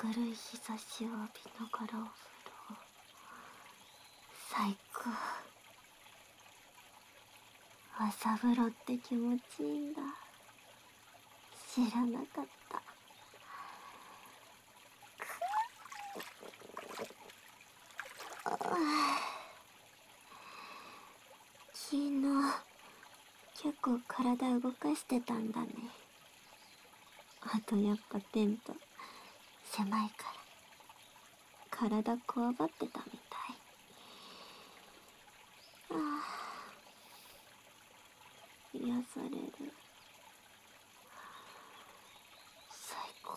軽い日差しを浴びながらお風呂。最高。朝風呂って気持ちいいんだ。知らなかった。昨日結構体動かしてたんだね。あとやっぱテント狭いから体こわばってたみたい。癒される。最高。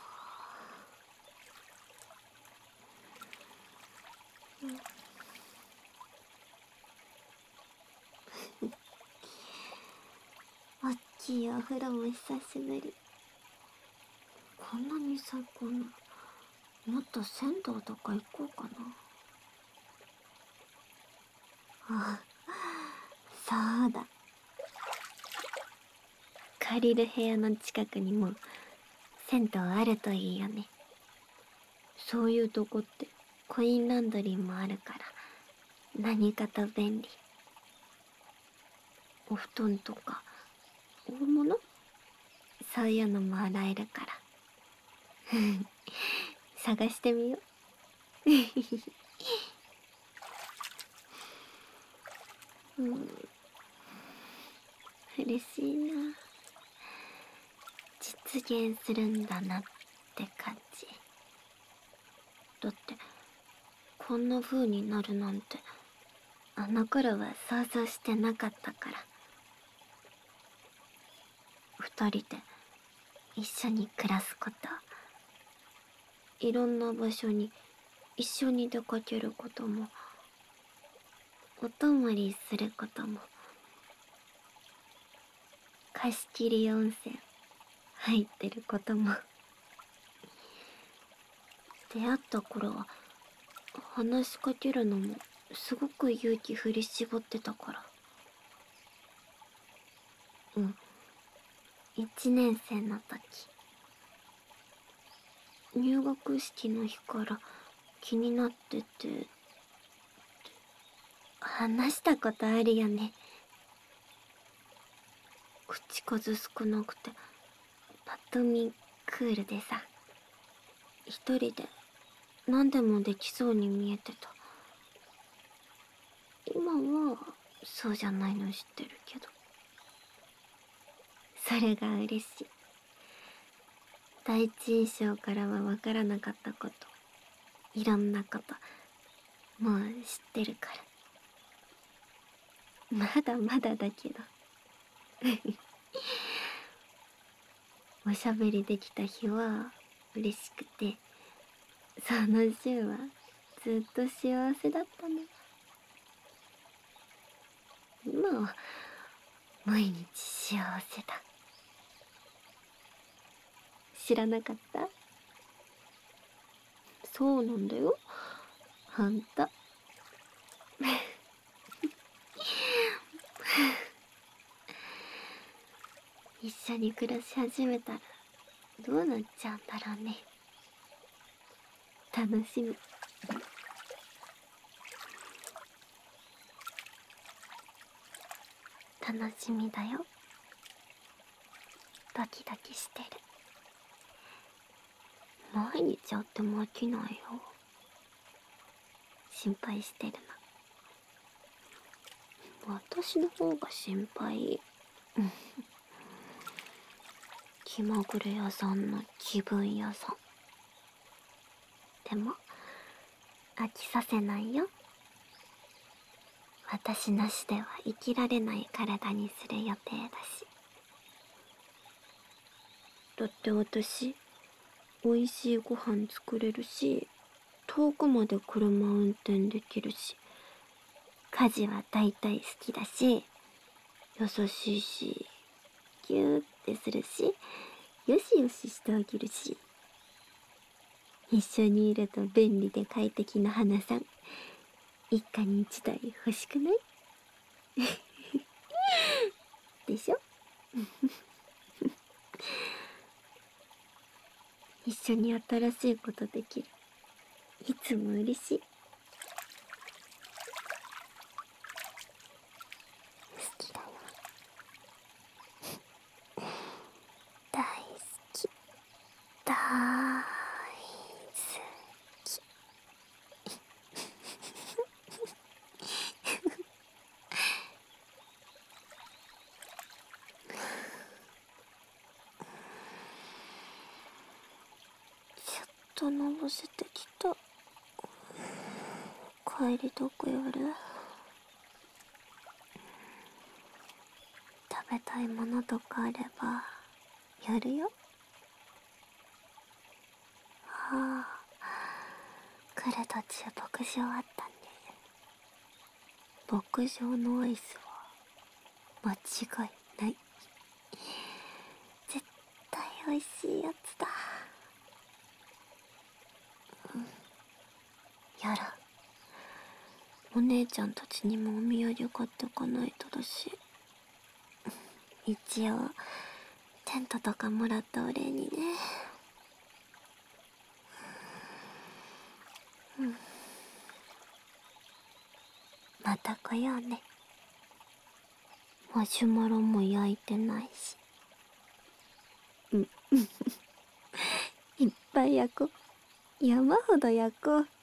おっきいお風呂も久しぶり。こんなに最高なもっと銭湯とか行こうかな。あ、そうだ。借りる部屋の近くにも銭湯あるといいよね。そういうとこってコインランドリーもあるから何かと便利。お布団とか大物そういうのも洗えるから探してみよううん、嬉しいな。実現するんだなって感じ。だってこんな風になるなんてあの頃は想像してなかったから。二人で一緒に暮らすこと、いろんな場所に一緒に出かけることも、お泊まりすることも、貸し切り温泉入ってることも。出会った頃は話しかけるのもすごく勇気振り絞ってたから。1年生の時、入学式の日から気になってて、話したことあるよね。口数少なくてパッと見クールでさ、一人で何でもできそうに見えてた。今はそうじゃないの知ってるけど、それが嬉しい。第一印象からはわからなかったこと、いろんなこともう知ってるから。まだまだだけどおしゃべりできた日は嬉しくて、その週はずっと幸せだったの。今は毎日幸せだ。知らなかった？そうなんだよ、あんた一緒に暮らし始めたらどうなっちゃうんだろうね。楽しみ。楽しみだよ。ドキドキしてる。毎日会っても飽きないよ。心配してるの私の方が心配。気まぐれ屋さんの気分屋さん。でも飽きさせないよ。私なしでは生きられない体にする予定だし。だって私美味しいご飯作れるし、遠くまで車運転できるし、家事は大体好きだし、優しいし、ギューってするし、よしよししてあげるし、一緒にいると便利で快適な花さん、一家に一台欲しくない？でしょ？ 一緒に新しいことできる。いつも嬉しい。好きだよ。大好き。大好き。ちょっとのぼせてきた。帰りどこやる？食べたいものとかあればやるよ。ああ、来る途中牧場あったね。牧場のアイスは間違いない。絶対美味しいやつだ。やら、お姉ちゃんたちにもお土産買っておかないとだし。一応テントとかもらったお礼にね。また来ようね。マシュマロも焼いてないし。いっぱい焼こう。山ほど焼こう。